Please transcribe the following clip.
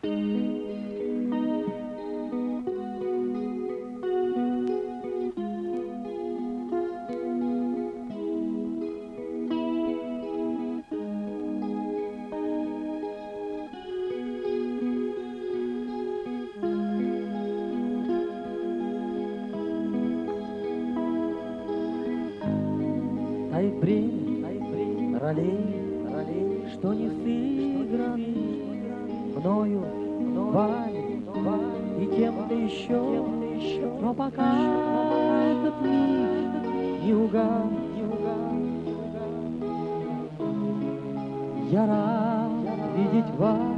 Тает время ролей, что не сыгран мною, вами и кем-то еще, но пока этот миг не угас, я рад видеть вас.